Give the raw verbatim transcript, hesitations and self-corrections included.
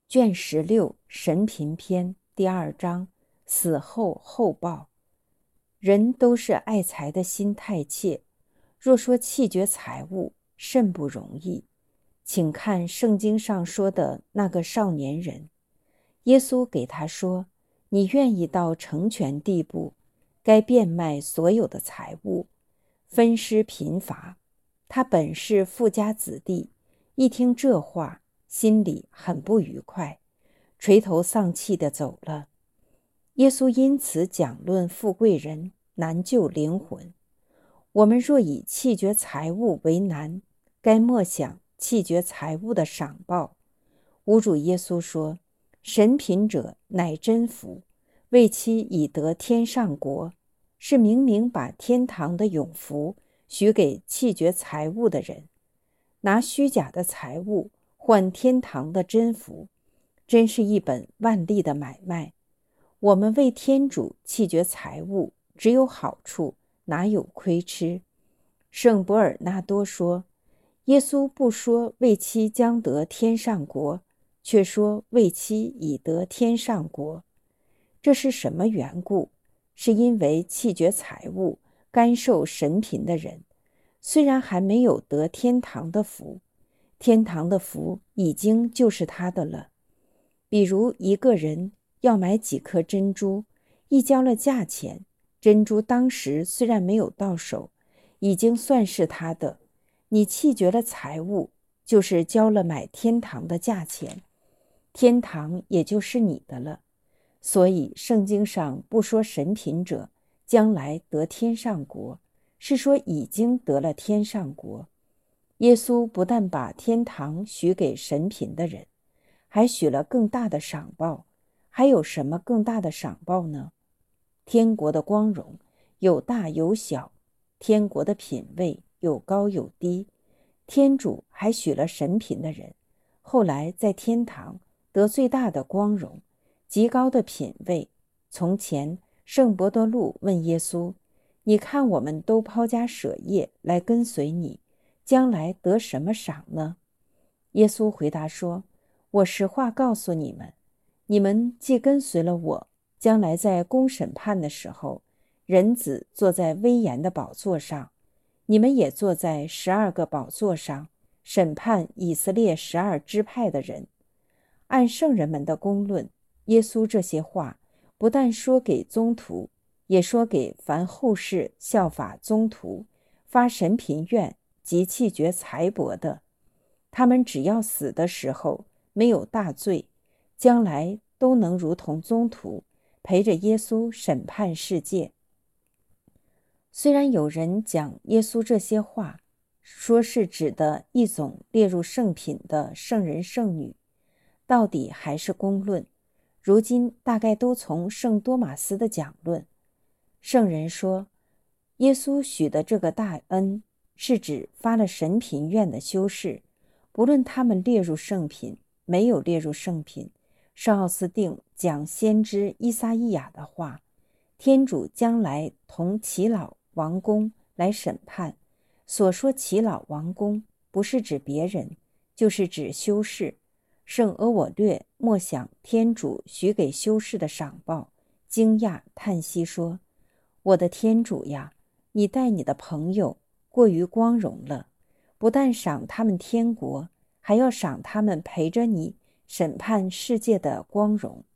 卷十六神贫篇第二章死后后报。人都是爱财的心太怯，若说弃绝财物甚不容易。请看圣经上说的那个少年人，耶稣给他说，你愿意到成全地步，该变卖所有的财物，分施贫乏。他本是富家子弟，一听这话，心里很不愉快，垂头丧气地走了。耶稣因此讲论富贵人难救灵魂。我们若以弃绝财物为难，该默想弃绝财物的赏报。吾主耶稣说，神贫者乃真福，为其以得天上国，是明明把天堂的永福许给弃绝财物的人，拿虚假的财物换天堂的真福，真是一本万利的买卖。我们为天主弃绝财物，只有好处，哪有亏吃？圣伯尔纳多说，耶稣不说为其将得天上国，却说为其已得天上国。这是什么缘故？是因为弃绝财物、甘受神贫的人，虽然还没有得天堂的福，天堂的福已经就是他的了。比如一个人要买几颗珍珠，一交了价钱，珍珠当时虽然没有到手，已经算是他的。你弃绝了财物，就是交了买天堂的价钱，天堂也就是你的了。所以圣经上不说神贫者将来得天上国，是说已经得了天上国。耶稣不但把天堂许给神贫的人，还许了更大的赏报。还有什么更大的赏报呢？天国的光荣有大有小，天国的品位有高有低。天主还许了神贫的人，后来在天堂得最大的光荣，极高的品位。从前圣伯多禄问耶稣，你看我们都抛家舍业来跟随你，将来得什么赏呢？耶稣回答说，我实话告诉你们，你们既跟随了我，将来在公审判的时候，人子坐在威严的宝座上，你们也坐在十二个宝座上，审判以色列十二支派的人。按圣人们的公论，耶稣这些话不但说给宗徒，也说给凡后世效法宗徒、发神贫愿及弃绝财帛的。他们只要死的时候没有大罪，将来都能如同宗徒，陪着耶稣审判世界。虽然有人讲耶稣这些话，说是指的一种列入圣品的圣人圣女，到底还是公论。如今大概都从圣多马斯的讲论。圣人说，耶稣许的这个大恩，是指发了神贫愿的修士，不论他们列入圣品，没有列入圣品。圣奥斯定讲先知依撒意亚的话，天主将来同耆老王公来审判。所说耆老王公，不是指别人，就是指修士。圣阿我略默想天主许给修士的赏报，惊讶叹息说，我的天主呀，你待你的朋友过于光荣了，不但赏他们天国，还要赏他们陪着你审判世界的光荣。